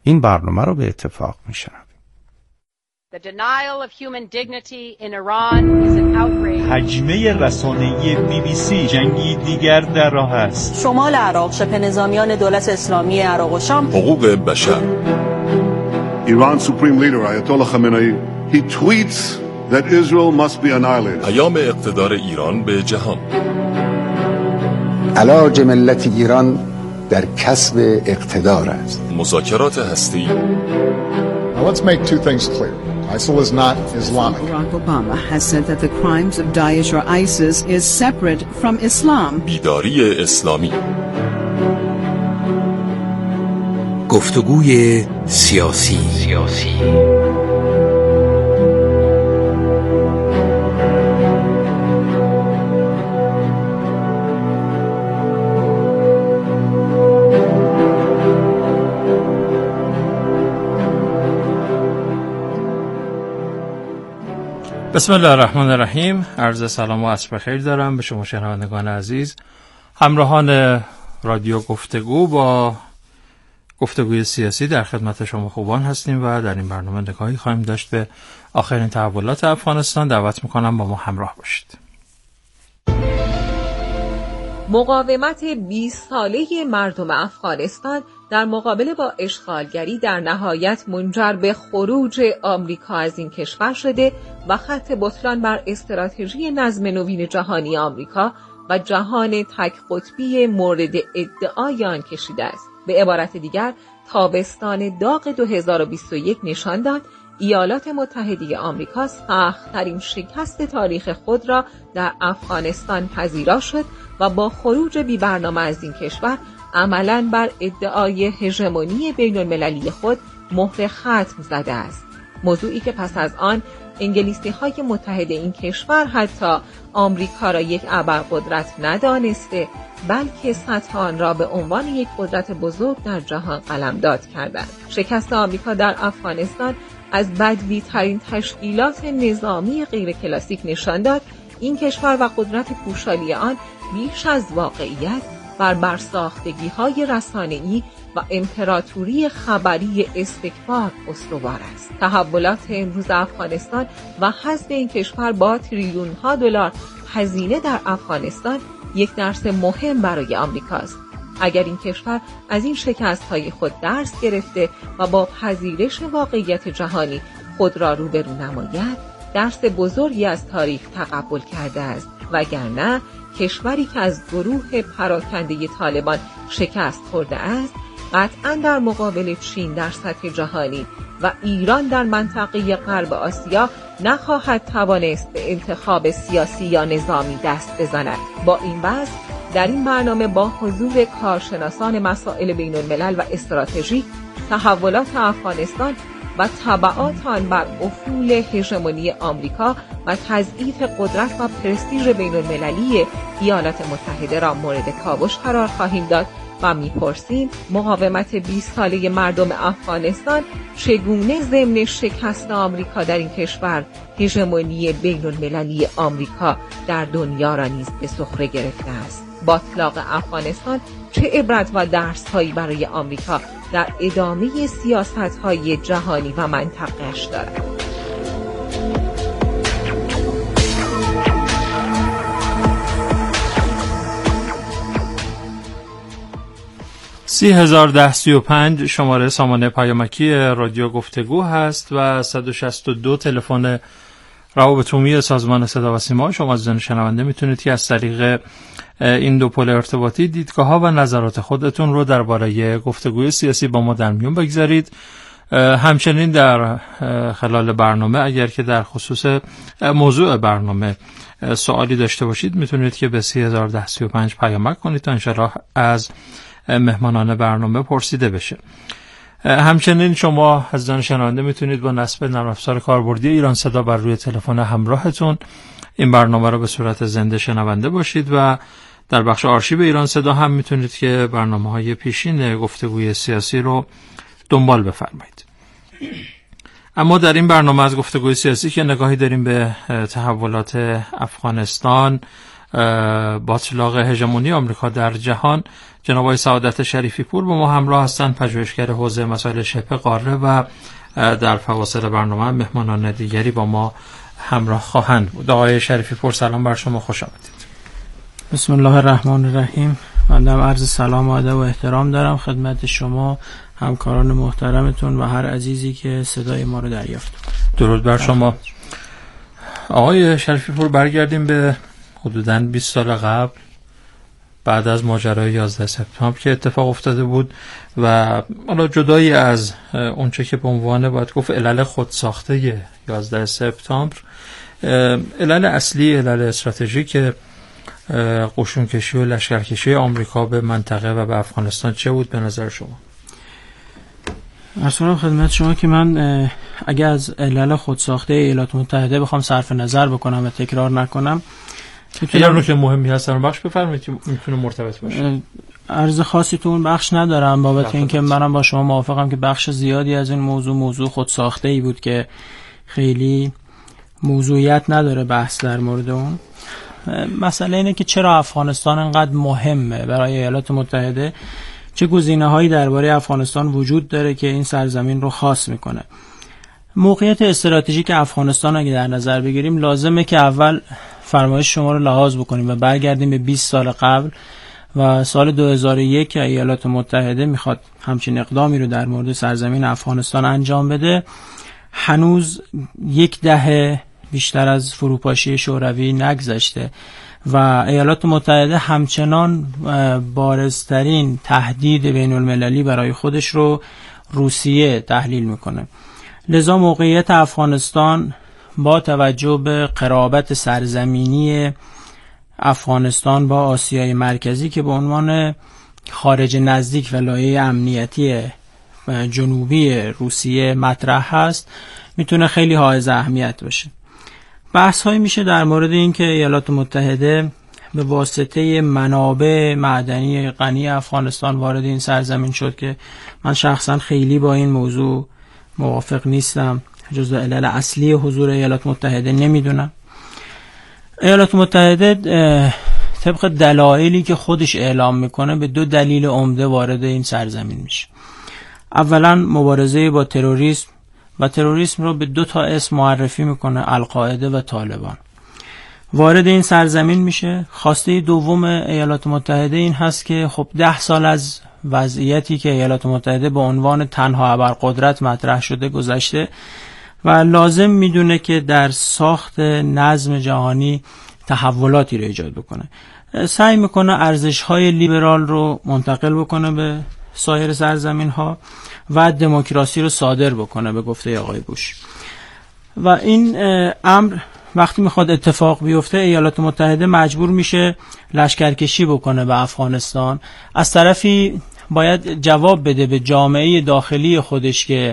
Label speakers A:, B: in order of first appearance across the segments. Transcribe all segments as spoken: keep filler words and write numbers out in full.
A: این برنامه رو به اتفاق میشنویم.
B: The denial of human dignity in Iran is an outrage.
C: حجمه رسانه‌ای بی بی سی جنگی دیگر در راه است.
D: شمال عراق، شبه نظامیان دولت اسلامی عراق و شام.
E: حقوق بشر.
F: Iran's supreme leader Ayatollah Khamenei he tweets that Israel must be annihilated.
E: پیام اقتدار ایران به جهان.
G: علاج ملت ایران در کسب اقتدار است.
E: مذاکرات هسته‌ای.
H: Now let's make two things clear. ISIL is not Islamic.
I: Barack Obama has said that the crimes of Daesh or ISIS is separate from Islam.
E: بیداری اسلامی.
J: گفتگوی سیاسی سیاسی
K: بسم الله الرحمن الرحیم. عرض سلام و عصر بخیر دارم به شما شنوندگان عزیز، همراهان رادیو گفتگو. با گفتگوی سیاسی در خدمت شما خوبان هستیم و در این برنامه نگاهی خواهیم داشت به آخرین تحولات افغانستان. دعوت میکنم با ما همراه باشید.
L: مقاومت بیست ساله مردم افغانستان در مقابله با اشغالگری در نهایت منجر به خروج آمریکا از این کشور شده و خط بطلان بر استراتژی نظم نوین جهانی آمریکا و جهان تک قطبی مورد ادعای آن کشیده است. به عبارت دیگر، تابستان داغ دو هزار و بیست و یک نشان داد ایالات متحده آمریکا سخت‌ترین شکست تاریخ خود را در افغانستان پذیرا شد و با خروج بی برنامه از این کشور عملاً بر ادعای هژمونی بین المللی خود مهر ختم زده است. موضوعی که پس از آن انگلیسی‌های متحد این کشور حتی آمریکا را یک ابرقدرت ندانسته، بلکه سطح آن را به عنوان یک قدرت بزرگ در جهان قلمداد کردند. شکست آمریکا در افغانستان از بدوی‌ترین تشکیلات نظامی غیر کلاسیک نشان داد این کشور و قدرت پوشالی آن بیش از واقعیت بر برساختگی‌های رسانه‌ای و امپراتوری خبری استکبار استوار است. تحولات امروز افغانستان و حذف این کشور با تریلیون‌ها دلار هزینه در افغانستان یک درس مهم برای آمریکاست. اگر این کشور از این شکست‌های خود درس گرفته و با پذیرش واقعیت جهانی خود را روبرو نماید، درس بزرگی از تاریخ تقبل کرده است، وگرنه کشوری که از گروه پراکنده طالبان شکست خورده است، قطعاً در مقابل چین در سطح جهانی و ایران در منطقه غرب آسیا نخواهد توانست به انتخاب سیاسی یا نظامی دست بزند. با این وضع در این برنامه با حضور کارشناسان مسائل بین الملل و استراتژی، تحولات افغانستان و تبعات آن بر افول هژمونی آمریکا و تضعیف قدرت و پرستیژ بین المللی ایالات متحده را مورد کاوش قرار خواهیم داد و می‌پرسیم مقاومت بیست ساله مردم افغانستان چگونه ضمن شکست آمریکا در این کشور هژمونی بین المللی آمریکا در دنیا را نیز به سخره گرفته است. باطلاق افغانستان چه عبرت و درس‌هایی برای آمریکا در ادامه سیاست‌های جهانی و منطقه‌اش دارد؟
K: سی هزار ده سی و پنج شماره سامانه پیامکی رادیو گفتگو هست و صد و شصت و دو تلفن روابط عمومی سازمان صدا و سیما. شما عزیزان شنونده میتونید که از طریق این دو پل ارتباطی دیدگاه‌ها و نظرات خودتون رو درباره گفتگوی سیاسی با ما در میون بگذارید. همچنین در خلال برنامه اگر که در خصوص موضوع برنامه سوالی داشته باشید میتونید که به سی هزار ده سی و پنج پیامک کنید تا انشاءالله از مهمانان برنامه پرسیده بشه. همچنین شما عزیزان شنونده میتونید با نصب نرم افزار کاربردی ایران صدا بر روی تلفن همراهتون این برنامه رو به صورت زنده شنونده باشید و در بخش آرشیو ایران صدا هم میتونید که برنامه‌های پیشین گفتگوی سیاسی رو دنبال بفرمایید. اما در این برنامه از گفتگوی سیاسی که نگاهی داریم به تحولات افغانستان باطلاق هژمونی آمریکا در جهان، جناب آقای سعادت شریفی پور با ما همراه هستند، پژوهشگر حوزه مسائل شبه قاره و در فواصل برنامه مهمانان دیگری با ما همراه خواهند بود. آقای شریفی پور سلام بر شما، خوش آمدید.
M: بسم الله الرحمن الرحیم. من هم عرض سلام و ادب و احترام دارم خدمت شما، همکاران محترمتون و هر عزیزی که صدای ما رو دریافت.
K: درود بر شما. آقای شریفی پور، برگردیم به حدوداً بیست سال قبل، بعد از ماجرای یازده سپتامبر که اتفاق افتاده بود و حالا جدایی از اونچه که به عنوان باید گفت علل خودساخته یازده سپتامبر، علل اصلی، علل استراتژیک قشونکشی و لشکرکشی آمریکا به منطقه و به افغانستان چه بود به نظر شما؟
M: ارسلام خدمت شما که من اگه از علل خودساخته ایالات متحده بخوام صرف نظر بکنم و تکرار نکنم،
K: اگر نکته مهمی هست در بخش بفرمایید که میتونه مرتبط باشه.
M: عرض خاصی تو اون بخش ندارم بابت اینکه منم با شما موافقم که بخش زیادی از این موضوع موضوع خودساخته ای بود که خیلی موضوعیت نداره بحث در مورد اون. مسئله اینه که چرا افغانستان انقدر مهمه برای ایالات متحده، چه گزینه‌هایی درباره افغانستان وجود داره که این سرزمین رو خاص میکنه. موقعیت استراتژیک افغانستان اگه در نظر بگیریم، لازمه که اول فرمایش شما رو لحاظ بکنیم و برگردیم به بیست سال قبل و سال دو هزار و یک که ایالات متحده میخواد همچین اقدامی رو در مورد سرزمین افغانستان انجام بده. هنوز یک دهه بیشتر از فروپاشی شوروی نگذشته و ایالات متحده همچنان بارزترین تهدید بین المللی برای خودش رو روسیه تحلیل میکنه. لذا موقعیت افغانستان با توجه به قرابت سرزمینی افغانستان با آسیای مرکزی که به عنوان خارج نزدیک و لایه امنیتی جنوبی روسیه مطرح هست، میتونه خیلی حائز اهمیت باشه. بحث هایی میشه در مورد این که ایالات متحده به واسطه منابع معدنی غنی افغانستان وارد این سرزمین شد که من شخصا خیلی با این موضوع موافق نیستم. جزء علل اصلی حضور ایالات متحده نمیدونم. ایالات متحده طبق دلایلی که خودش اعلام میکنه به دو دلیل عمده وارد این سرزمین میشه. اولا مبارزه با تروریسم و تروریسم رو به دو تا اسم معرفی میکنه، القاعده و طالبان. وارد این سرزمین میشه. خواسته دوم ایالات متحده این هست که خب ده سال از وضعیتی که ایالات متحده به عنوان تنها ابرقدرت مطرح شده گذشته و لازم میدونه که در ساخت نظم جهانی تحولاتی رو ایجاد بکنه. سعی میکنه ارزش‌های لیبرال رو منتقل بکنه به سایر سرزمین‌ها و دموکراسی رو صادر بکنه به گفته آقای بوش. و این امر وقتی میخواد اتفاق بیفته، ایالات متحده مجبور میشه لشکرکشی بکنه به افغانستان. از طرفی باید جواب بده به جامعه داخلی خودش که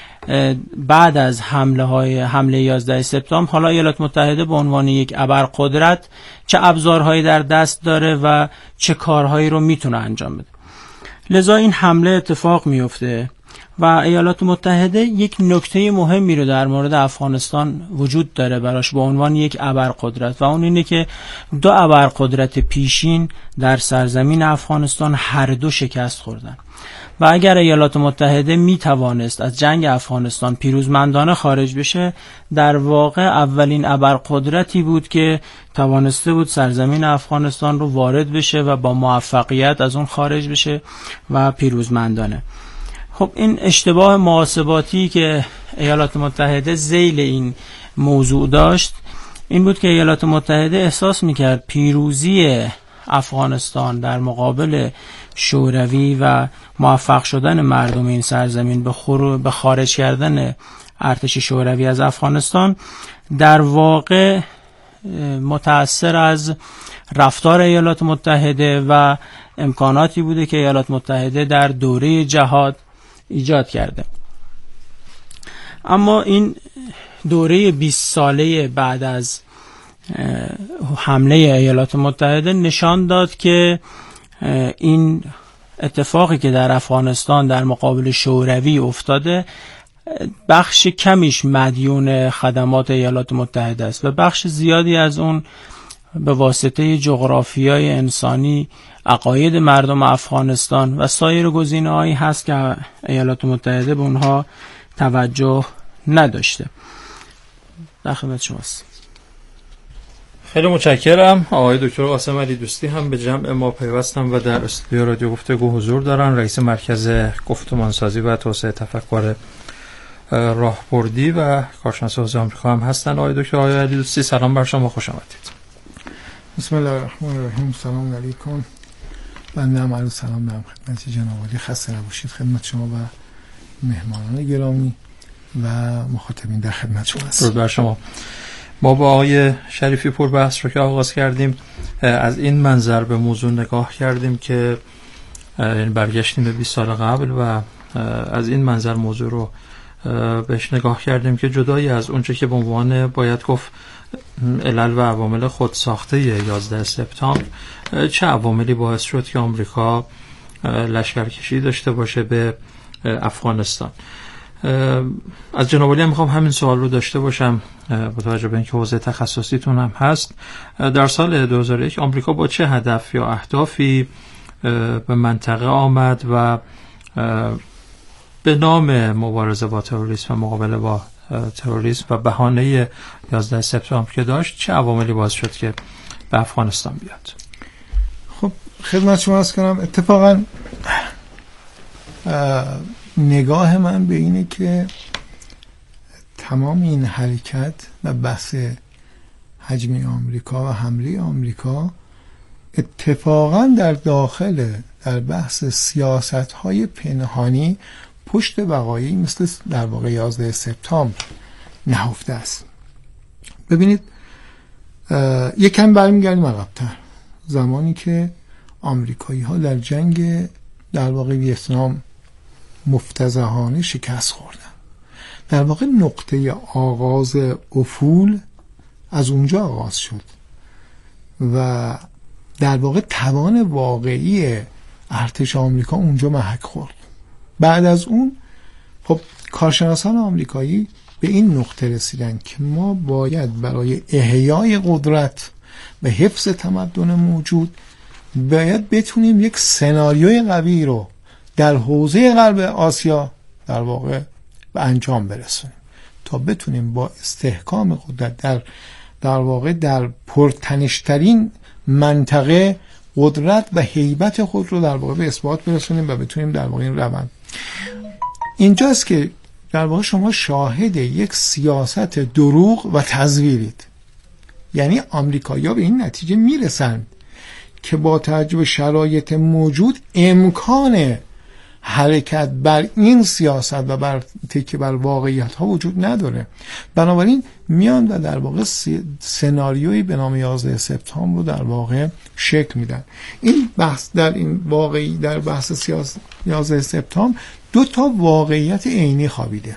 M: بعد از حمله های حمله یازده سپتامبر حالا ایالات متحده به عنوان یک ابرقدرت چه ابزارهایی در دست داره و چه کارهایی رو میتونه انجام بده. لذا این حمله اتفاق میفته و ایالات متحده یک نکته مهمی رو در مورد افغانستان وجود داره براش به عنوان یک ابرقدرت و اون اینه که دو ابرقدرت پیشین در سرزمین افغانستان هر دو شکست خوردن و اگر ایالات متحده می توانست از جنگ افغانستان پیروزمندانه خارج بشه، در واقع اولین ابرقدرتی بود که توانسته بود سرزمین افغانستان رو وارد بشه و با موفقیت از اون خارج بشه و پیروزمندانه. خب این اشتباه محاسباتی که ایالات متحده ذیل این موضوع داشت این بود که ایالات متحده احساس میکرد پیروزی افغانستان در مقابل شوروی و موفق شدن مردم این سرزمین به خرو به خارج کردن ارتش شوروی از افغانستان در واقع متأثر از رفتار ایالات متحده و امکاناتی بوده که ایالات متحده در دوره جهاد ایجاد کرده. اما این دوره بیست ساله بعد از حمله ایالات متحده نشان داد که این اتفاقی که در افغانستان در مقابل شوروی افتاده بخش کمیش مدیون خدمات ایالات متحده است و بخش زیادی از اون به واسطه جغرافیای انسانی عقاید مردم افغانستان و سایر گزینه‌هایی هست که ایالات متحده به اونها توجه نداشته. در خدمت شماست.
K: خیلی متشکرم. آقای دکتر قاسم علی دوستی هم به جمع ما پیوستن و در استودیو رادیو گفتگو حضور دارن. رئیس مرکز گفتمانسازی و توسعه تفکر راهبردی و کارشناس حوزه آمریکا هم هستن. آقای دکتر آقای علی دوستی سلام بر شما، خوش آمدید.
N: بسم الله الرحمن الرحیم. سلام علیکم. بنده هم عرض سلام دارم خدمت جناب عالی. خسته نباشید. خدمت شما و مهمانان گرامی و مخاطبین در خدمت شما هستم.
K: درود بر شما. ما با آقای شریفی پور بحث رو که آغاز کردیم از این منظر به موضوع نگاه کردیم که یعنی برگشتیم به بیست سال قبل و از این منظر موضوع رو بهش نگاه کردیم که جدایی از اونچه که به عنوان باید گفت علل و عوامل خود ساخته یازده سپتامبر، چه عواملی باعث شد که آمریکا لشکرکشی داشته باشه به افغانستان. از جناب عالی هم میخوام همین سوال رو داشته باشم با توجه به اینکه حوزه تخصصیتون هم هست. در سال دو هزار و یک آمریکا با چه هدف یا اهدافی به منطقه آمد و به نام مبارزه با تروریسم و مقابله با تروریسم و بهانه یازده سپتامبر که داشت چه عواملی باعث شد که به افغانستان بیاد؟
N: خب خدمت شما عرض کنم اتفاقا نگاه من به اینه که تمام این حرکت و بحث حجم آمریکا و حمله آمریکا اتفاقا در داخل در بحث سیاست‌های پنهانی پشت وقایعی مثل در واقع یازده سپتامبر نهفته است. ببینید یکم برمیگردیم عقب‌تر، زمانی که آمریکایی‌ها در جنگ در واقع ویتنام مفتضحانه شکست خوردن. در واقع نقطه آغاز افول از اونجا آغاز شد و در واقع توان واقعی ارتش آمریکا اونجا محک خورد. بعد از اون خب کارشناسان آمریکایی به این نقطه رسیدن که ما باید برای احیای قدرت و حفظ تمدن موجود باید بتونیم یک سناریوی قوی رو در حوزه غرب آسیا در واقع به انجام برسونیم تا بتونیم با استحکام قدرت در در واقع در پرتنشترین منطقه قدرت و هیبت خود رو در واقع به اثبات برسونیم و بتونیم در واقع این روند. اینجاست که در واقع شما شاهد یک سیاست دروغ و تزویرید. یعنی آمریکایی‌ها به این نتیجه میرسند که با توجه به شرایط موجود امکان حرکت بر این سیاست و بر تکیه بر واقعیت ها وجود نداره. بنابراین میان و در واقع سناریویی به نام یازده سپتامبر رو در واقع شکل میدن. این بحث در این واقعی در بحث سیاست یازده سپتامبر دو تا واقعیت عینی خوابیده.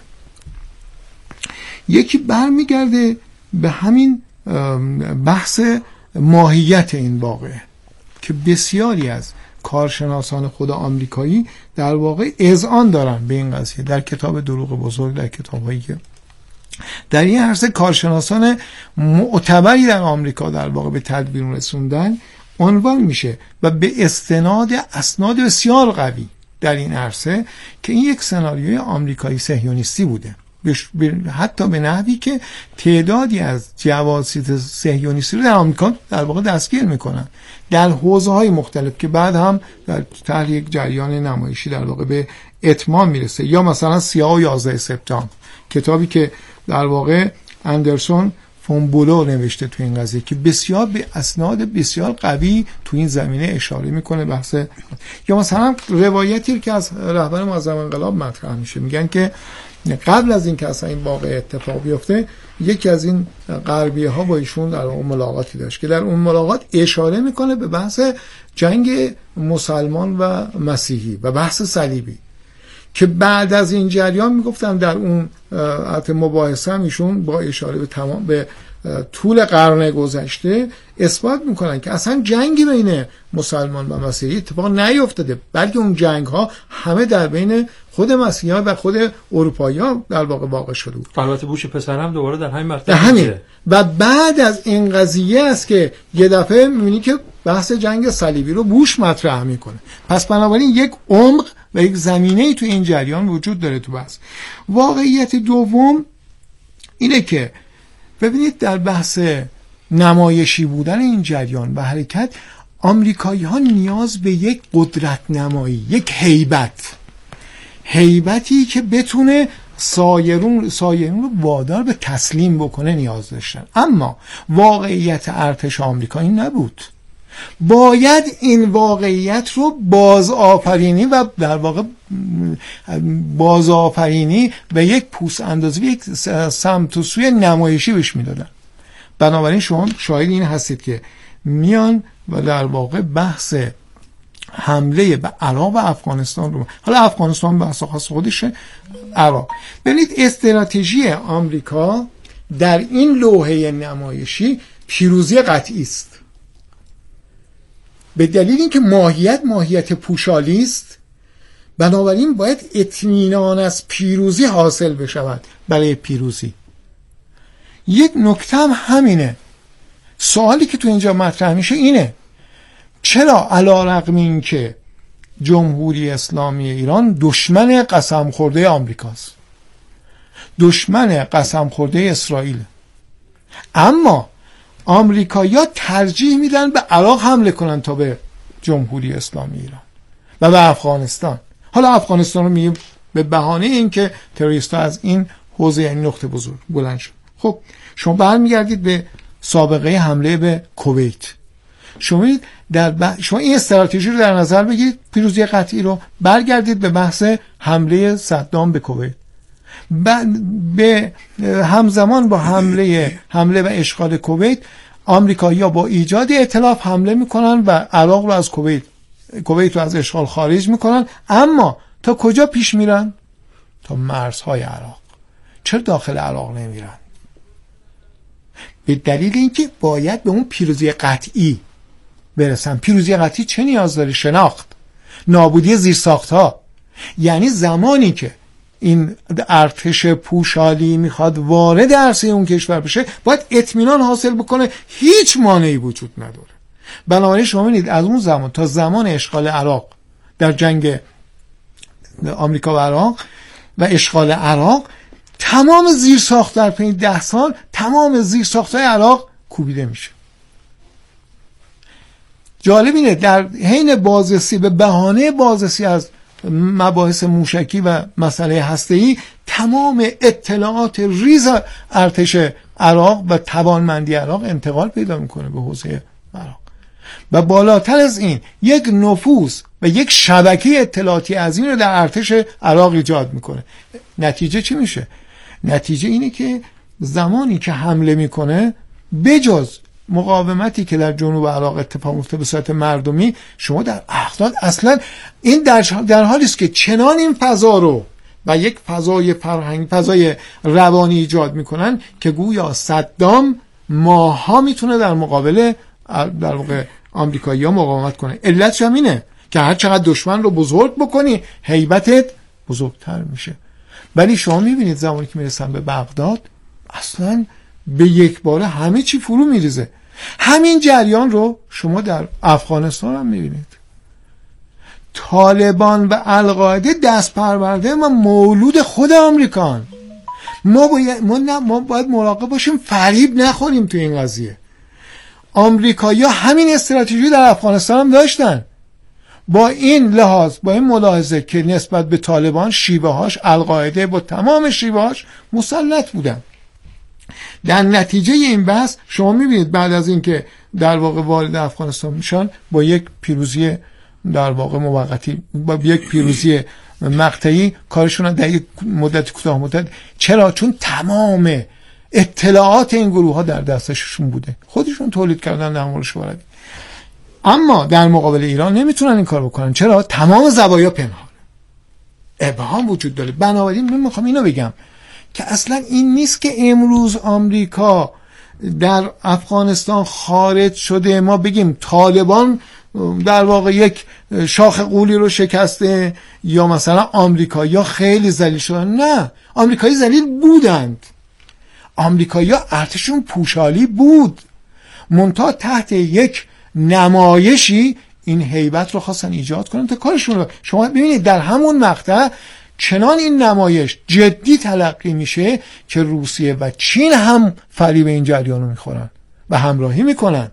N: یکی برمیگرده به همین بحث ماهیت این واقعه که بسیاری از کارشناسان خود آمریکایی در واقع اذعان دارن به این قضیه. در کتاب دروغ بزرگ، در کتابایی که در این عرصه کارشناسان معتبری در آمریکا در واقع به تدوین رسوندن عنوان میشه و به استناد اسناد بسیار قوی در این عرصه که این یک سناریوی آمریکایی صهیونیستی بوده، حتی به نحوی که تعدادی از جواسیس صهیونیستی رو در آمریکا در واقع دستگیر میکنن در حوزه‌های مختلف که بعد هم در طرح یک جریان نمایشی در واقع به اتمام میرسه. یا مثلا سیاه و یازده سپتامبر، کتابی که در واقع اندرسون فون بولو نوشته تو این قضیه که بسیار به اسناد بسیار قوی تو این زمینه اشاره میکنه بحث. یا مثلا روایتی که از رهبر معظم انقلاب مطرح میشه، میگن که قبل از این که اصلا این واقعه اتفاق بیفته یکی از این غربیه ها با ایشون در اون ملاقاتی داشت که در اون ملاقات اشاره میکنه به بحث جنگ مسلمان و مسیحی و بحث صلیبی که بعد از این جریان میگفتن در اون حالت مباحثه هم ایشون با اشاره به تمام به طول قرن گذشته اثبات میکنن که اصلا جنگی بین مسلمان و مسیحی اتفاق نیفتاده، بلکه اون جنگ ها همه در بین خود مسیحی و خود اروپایی ها در واقع واقع شده بود.
K: البته بوش پسرم دوباره در همین مرتبه
N: همین. و بعد از این قضیه است که یه دفعه میبینی که بحث جنگ صلیبی رو بوش مطرح میکنه. پس بنابراین یک عمق و یک زمینه‌ای تو این جریان وجود داره تو بحث. واقعیت دوم اینه که ببینید در بحث نمایشی بودن این جریان و حرکت، آمریکایی ها نیاز به یک قدرت نمایی، یک هیبت هیبتی که بتونه سایرون سایرون رو وادار به تسلیم بکنه نیاز داشتن. اما واقعیت ارتش آمریکا این نبود. باید این واقعیت رو بازآفرینی و در واقع بازآفرینی به یک پوست اندازی، به یک سمت و سوی نمایشی بهش میدادن. بنابراین شما شاهد این هستید که میان و در واقع بحث حمله به عراق و افغانستان رو، حالا افغانستان بحث خاص خودشه، عراق، ببینید استراتژی آمریکا در این لوحه نمایشی پیروزی قطعی است، به دلیل اینکه ماهیت ماهیت پوشالی است. بنابراین باید اطمینان از پیروزی حاصل بشود. برای پیروزی یک نکته هم همینه. سوالی که تو اینجا مطرح میشه اینه: چرا علی‌رغم این که جمهوری اسلامی ایران دشمن قسم خورده آمریکاست، دشمن قسم خورده اسرائیل، اما آمریکایی‌ها ترجیح میدن به عراق حمله کنن تا به جمهوری اسلامی ایران و به افغانستان؟ حالا افغانستان رو میگیم به بهانه اینکه تروریست‌ها از این حوزه، این نقطه بزرگ بلند شد. خب شما برمیگردید به سابقه حمله به کویت. شما در ب... شما این استراتژی رو در نظر بگیرید، پیروزی قطعی رو، برگردید به بحث حمله صدام به کویت. ب... به همزمان با حمله حمله و اشغال کویت، آمریکایی‌ها با ایجاد ائتلاف حمله میکنن و عراق رو از کویت کویت رو از اشغال خارج میکنن. اما تا کجا پیش میرن؟ تا مرزهای عراق. چرا داخل عراق نمیرن؟ به دلیل اینکه باید به اون پیروزی قطعی برسن. پیروزی قطعی چه نیاز داره؟ شناخت، نابودی زیرساخت‌ها. یعنی زمانی که این ارتش پوشالی میخواد وارد عرصه اون کشور بشه، باید اطمینان حاصل بکنه هیچ مانعی وجود نداره. بنابراین شما می‌بینید از اون زمان تا زمان اشغال عراق، در جنگ آمریکا و عراق و اشغال عراق، تمام زیرساخت در پنج ده سال تمام زیرساخت‌های عراق کوبیده میشه. جالب اینه در حین بازرسی، به بهانه بازرسی از مباحث موشکی و مسئله هسته‌ای، تمام اطلاعات ریز ارتش عراق و توانمندی عراق انتقال پیدا میکنه به حوزه عراق. و بالاتر از این یک نفوذ و یک شبکه اطلاعاتی عظیم رو در ارتش عراق ایجاد میکنه. نتیجه چی میشه؟ نتیجه اینه که زمانی که حمله میکنه، بجز مقاومتی که در جنوب عراق اتفاق میفته به صورت مردمی، شما در احداد اصلا این در, در حالی است که چنان این فضا رو و یک فضای فرهنگ، فضای روانی ایجاد میکنن که گویا صدام ماها میتونه در مقابل در واقع آمریکایی‌ها مقاومت کنه. علتش هم اینه که هر چقدر دشمن رو بزرگ بکنی، هیبتت بزرگتر میشه. ولی شما میبینید زمانی که میرسن به بغداد، اصلا به یک باره همه چی فرو میریزه. همین جریان رو شما در افغانستان هم میبینید. طالبان و القاعده دست پرورده و مولود خود آمریکان. ما باید, ما, ما باید مراقب باشیم فریب نخوریم تو این قضیه. آمریکایی‌ها همین استراتژی در افغانستان هم داشتن. با این لحاظ، با این ملاحظه که نسبت به طالبان شیوه‌هاش، القاعده با تمام شیوه‌هاش مسلط بودن. در نتیجه این بحث شما میبینید بعد از اینکه در واقع وارد افغانستان میشن، با یک پیروزی در واقع موقتی، با یک پیروزی مقطعی کارشون در یک مدت کوتاه مدت. چرا؟ چون تمام اطلاعات این گروه ها در دستشون بوده، خودشون تولید کردن در موردش وارد. اما در مقابل ایران نمیتونن این کار بکنن. چرا؟ تمام زوایا پنهان، ابهام وجود داره. بنابراین من میخوام اینو بگم که اصلا این نیست که امروز آمریکا در افغانستان خارج شده، ما بگیم طالبان در واقع یک شاخ قولی رو شکسته یا مثلا آمریکایی‌ها خیلی ذلیل شدن. نه، آمریکایی ذلیل بودند، آمریکایی‌ها ارتششون پوشالی بود، منتها تحت یک نمایشی این هیبت رو خواستن ایجاد کنن تا کارشون رو. شما ببینید در همون مقطع چنان این نمایش جدی تلقی میشه که روسیه و چین هم فریب این جریان رو میخورن و همراهی میکنند.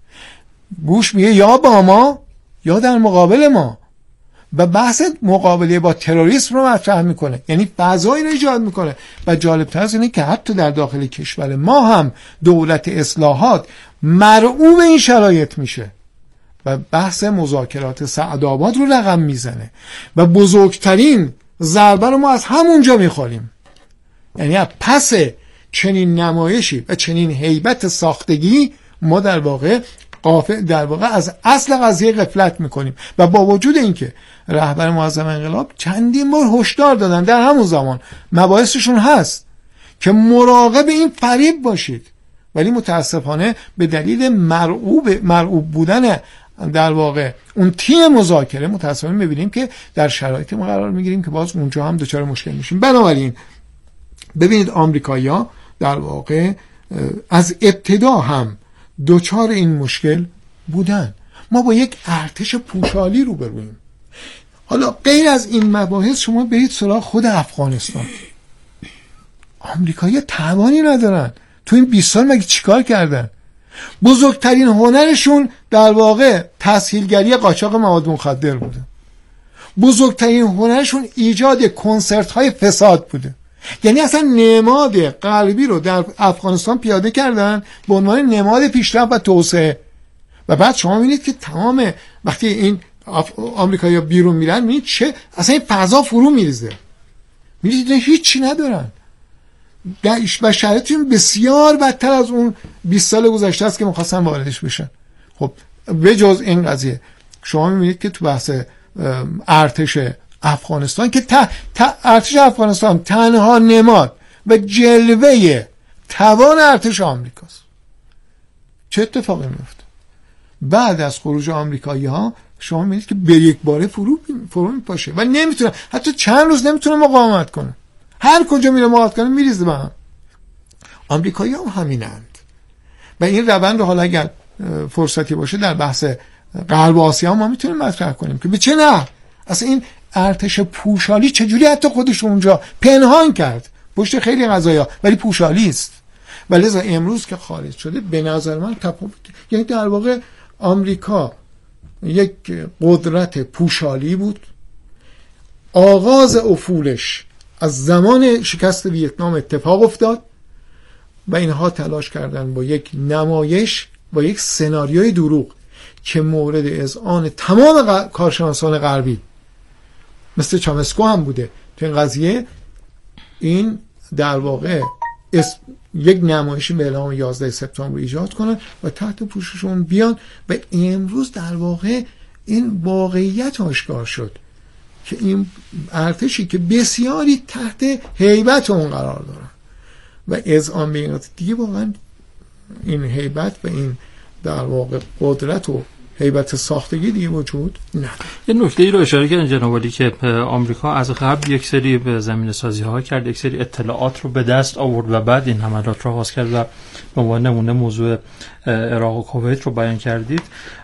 N: بوش میگه یا با ما یا در مقابل ما و بحث مقابله با تروریسم رو مطرح میکنه، یعنی فضایی رو ایجاد میکنه. و جالبتر از اینه که حتی در داخل کشور ما هم دولت اصلاحات مرعوب این شرایط میشه و بحث مذاکرات سعدآباد رو رقم میزنه و بزرگترین ضربه رو ما از همونجا میخوریم. یعنی پس چنین نمایشی و چنین هیبت ساختگی ما در واقع قافل در واقع از اصل قضیه غفلت میکنیم و با وجود اینکه رهبر معظم انقلاب چندین بار هشدار دادن در همون زمان، مباحثشون هست که مراقب این فریب باشید، ولی متاسفانه به دلیل مرعوب مرعوب بودن در واقع اون تیم مذاکره متاسفانه میبینیم که در شرایطی ما قرار میگیریم که باز اونجا هم دچار مشکل میشیم. بنابراین ببینید آمریکایی‌ها در واقع از ابتدا هم دچار این مشکل بودن. ما با یک ارتش پوشالی روبرویم. حالا غیر از این مباحث شما برید سراغ خود افغانستان. آمریکایی‌ها توانی ندارن. تو این بیست سال مگه چیکار کردن؟ بزرگترین هنرشون در واقع تسهیلگری قاچاق مواد مخدر بوده. بزرگترین هنرشون ایجاد کنسرت های فساد بوده. یعنی اصلا نماد غربی رو در افغانستان پیاده کردن به عنوان نماد پیشرفت و توسعه. و بعد شما می‌بینید که تمام وقتی این آمریکایی‌ها بیرون میرن می‌بینید چه اصلا این فضا فرو میریزه. می‌بینید هیچی ندارن. و شرایطشون بسیار بدتر از اون بیست سال گذشته است که می‌خواستن واردش بشن. خب به جز این قضیه شما می‌بینید که تو بحث ارتش افغانستان که ت... ت... ارتش افغانستان تنها نماد و جلوه توان ارتش آمریکاست. چه اتفاقی میفته؟ بعد از خروج آمریکایی‌ها شما می‌بینید که به یک باره فرو فرو میپاشه و نمیتونه، حتی چند روز نمیتونه مقاومت کنه. هر کجا میره مقاومت کنه میریزه به هم. آمریکایی‌ها هم همینند و این روند رو حالا اگر فرصتی باشه در بحث غرب آسیا ما میتونیم مطرح کنیم که به چه نه اصلا این ارتش پوشالی چجوری حتی خودش اونجا پنهان کرد پشت خیلی قضایا، ولی پوشالی است. و لذا امروز که خارج شده به نظر من تفاوت، یعنی در واقع آمریکا یک قدرت پوشالی بود، آغاز افولش از زمان شکست ویتنام اتفاق افتاد و اینها تلاش کردن با یک نمایش و یک سناریوی دروغ که مورد اذعان تمام کارشناسان غربی مثل چامسکو هم بوده تو این قضیه، این در واقع یک نمایشی به اعلام یازده سپتامبر ایجاد کنن و تحت پوششون بیان و امروز در واقع این واقعیت آشکار شد که این ارتشی که بسیاری تحت هیبت اون قرار دارن و اذعان به این دیگه واقعا این هیبت و این در واقع قدرت و هیبت ساختگی دیگه وجود نداره.
K: یه نکته ای رو اشاره کردن جناب عالی که آمریکا از قبل یک سری به زمینه سازی ها کرد، یک سری اطلاعات رو به دست آورد و بعد این حملات رو آغاز کرد و به عنوان نمونه موضوع عراق و کویت رو بیان کردید.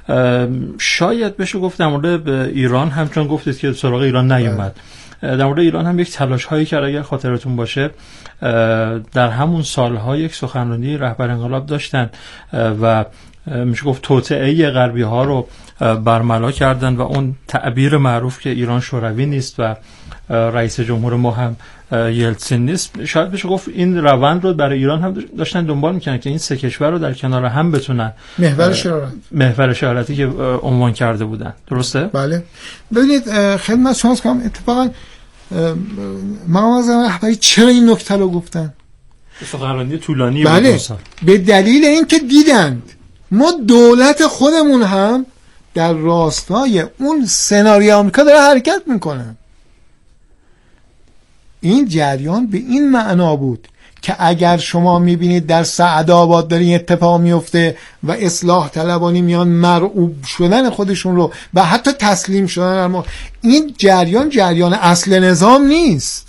K: شاید بشه گفت در مورد ایران همچنان گفتید که سراغ ایران نیومد. در مورد ایران هم یک تلاش هایی کرد، اگر خاطرتون باشه در همون سالها یک سخنرانی رهبر انقلاب داشتن و میشه گفت توطئه غربی ها رو برملا کردن و اون تعبیر معروف که ایران شوروی نیست و رئیس جمهور ما هم یلتسین نیست، شاید بشه گفت این روند رو برای ایران هم داشتن دنبال میکنن که این سه کشور رو در کنار هم بتونن
N: محور شرارت
K: محور شرارتی که عنوان کرده بودن. درسته؟
N: بله. ببینید خدمت شما کنم اتفاقا مقام رهبری چرا این نکته رو گفتن؟
K: سخنرانی طولانی
N: بله. به دلیل اینکه دیدند ما دولت خودمون هم در راستای اون سناریوی آمریکا داره حرکت میکنه. این جریان به این معنا بود که اگر شما میبینید در سعدآباد داره این اتفاق میفته و اصلاح طلبانی میان مرعوب شدن خودشون رو و حتی تسلیم شدن، ما این جریان جریان اصل نظام نیست.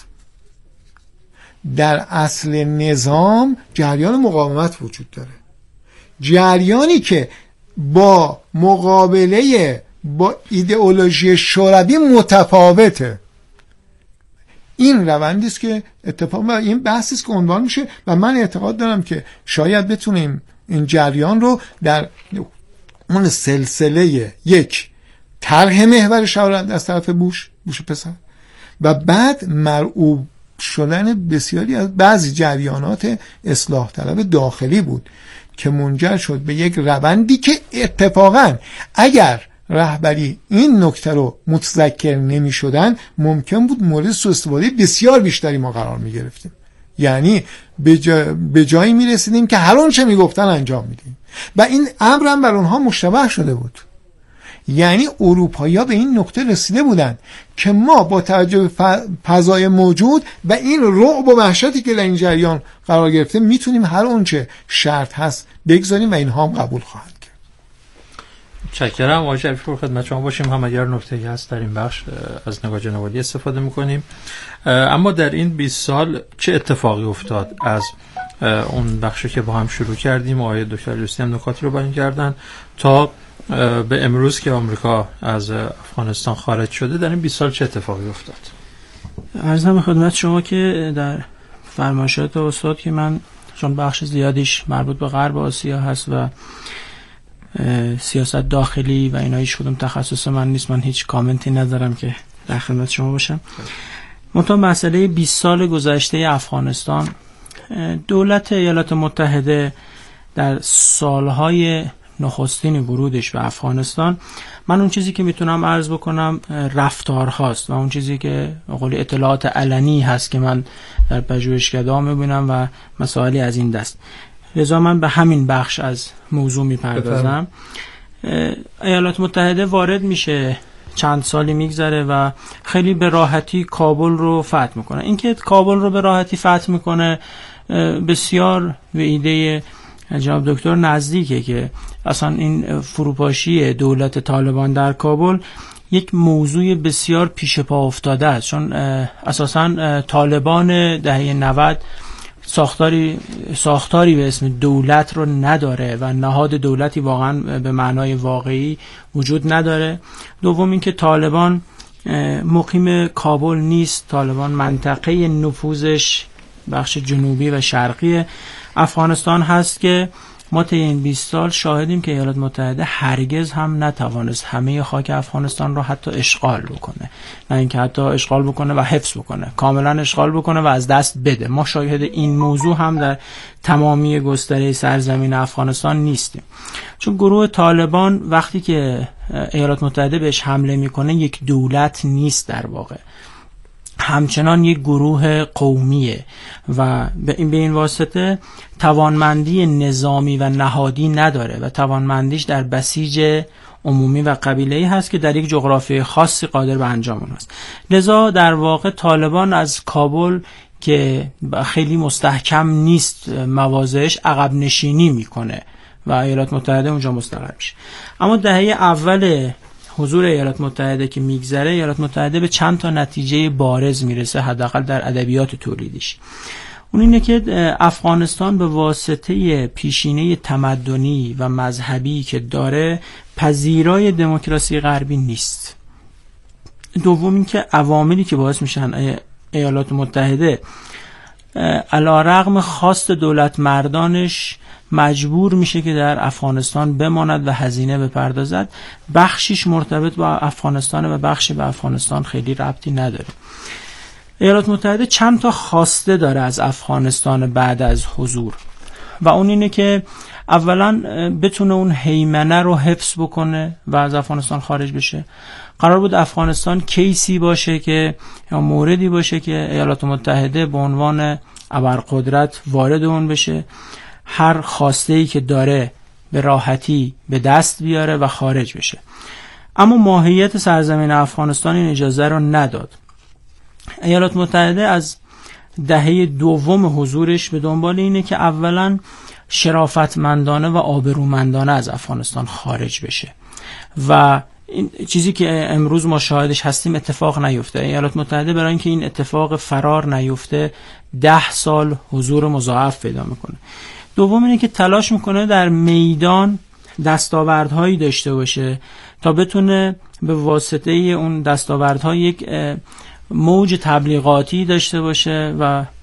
N: در اصل نظام جریان مقاومت وجود داره، جریانی که با مقابله با ایدئولوژی شوروی متفاوته. این روندی است که اتفاق و این بحثی است که عنوان میشه و من اعتقاد دارم که شاید بتونیم این جریان رو در اون سلسله یک طرح محور شورانده از طرف بوش بوش پسر و بعد مرعوب شدن بسیاری از بعضی جریانات اصلاح طلب داخلی بود که منجر شد به یک روندی که اتفاقا اگر رهبری این نکته رو متذکر نمی شدن ممکن بود مورد سوء استفاده بسیار بیشتری ما قرار می گرفتیم. یعنی به, جا به جایی می رسیدیم که هر آنچه می گفتن انجام میدیم و این امر هم بر اونها مشتبه شده بود. یعنی اروپایی ها به این نکته رسیده بودند که ما با توجه به فضای موجود و این رعب و وحشتی که در این جریان قرار گرفته میتونیم هر آنچه شرط هست بگذاریم و اینها هم قبول خواهند کرد.
K: متشکرم. آقای شریفی خدمت شما باشیم. هم اگر نکته‌ای هست در این بخش از نگاه جناب استفاده میکنیم. اما در این بیست سال چه اتفاقی افتاد از اون بخشی که با هم شروع کردیم، آقای دکتر لوسی هم نکاتی رو بیان کردن، تا به امروز که آمریکا از افغانستان خارج شده، در این بیست سال چه اتفاقی افتاد؟
M: عرضم خدمت شما که در فرمایشات استاد که من چون بخش زیادیش مربوط به غرب آسیا هست و سیاست داخلی و اینا هیچ کدوم تخصص من نیست، من هیچ کامنتی ندارم که در خدمت شما باشم. منتها مسئله بیست سال گذشته افغانستان، دولت ایالات متحده در سالهای نخستین ورودش به افغانستان، من اون چیزی که میتونم عرض بکنم رفتارهاست و اون چیزی که قولی اطلاعات علنی هست که من در پژوهشکده میبینم و مسائلی از این دست. لذا من به همین بخش از موضوع میپردازم. ایالات متحده وارد میشه، چند سالی میگذره و خیلی به راحتی کابل رو فتح میکنه. اینکه کابل رو به راحتی فتح میکنه بسیار به ایده جناب دکتر نزدیکه که اصلا این فروپاشی دولت طالبان در کابل یک موضوع بسیار پیش پا افتاده است، چون اساسا طالبان دهه نود ساختاری ساختاری به اسم دولت رو نداره و نهاد دولتی واقعا به معنای واقعی وجود نداره. دوم اینکه طالبان مقیم کابل نیست، طالبان منطقه نفوذش بخش جنوبی و شرقی افغانستان هست که ما طی این بیست سال شاهدیم که ایالات متحده هرگز هم نتوانست همه خاک افغانستان رو حتی اشغال بکنه، نه اینکه حتی اشغال بکنه و حفظ بکنه، کاملا اشغال بکنه و از دست بده. ما شاهد این موضوع هم در تمامی گستره سرزمین افغانستان نیستیم، چون گروه طالبان وقتی که ایالات متحده بهش حمله میکنه یک دولت نیست، در واقع همچنان یک گروه قومیه و به این به این واسطه توانمندی نظامی و نهادی نداره و توانمندیش در بسیج عمومی و قبیله‌ای هست که در یک جغرافیای خاصی قادر به انجام اون است. لذا در واقع طالبان از کابل که خیلی مستحکم نیست مواضعش عقب نشینی میکنه و ایالات متحده اونجا مستقر میشه. اما دهه اول حضور ایالات متحده که میگذره، ایالات متحده به چند تا نتیجه بارز میرسه، حداقل در ادبیات تولیدیش. اون اینه که افغانستان به واسطه پیشینه تمدنی و مذهبی که داره پذیرای دموکراسی غربی نیست. دوم اینکه عواملی که باعث میشن ایالات متحده علیرغم خواست دولت مردانش مجبور میشه که در افغانستان بماند و هزینه بپردازد، بخشیش مرتبط با افغانستان و بخشی به افغانستان خیلی ربطی نداره. ایالات متحده چند تا خواسته داره از افغانستان بعد از حضور و اون اینه که اولا بتونه اون هیمنه رو حفظ بکنه و از افغانستان خارج بشه. قرار بود افغانستان کیسی باشه که یا موردی باشه که ایالات متحده به عنوان ابرقدرت وارد اون بشه، هر خواسته‌ای که داره به راحتی به دست بیاره و خارج بشه. اما ماهیت سرزمین افغانستان این اجازه رو نداد. ایالات متحده از دهه دوم حضورش به دنبال اینه که اولا شرافتمندانه و آبرومندانه از افغانستان خارج بشه و این چیزی که امروز ما شاهدش هستیم اتفاق نیفته. ایالات متحده برای اینکه این اتفاق فرار نیفته ده سال حضور مضاعف پیدا میکنه. دوم اینه که تلاش میکنه در میدان دستاوردهایی داشته باشه تا بتونه به واسطه اون دستاوردها یک موج تبلیغاتی داشته باشه و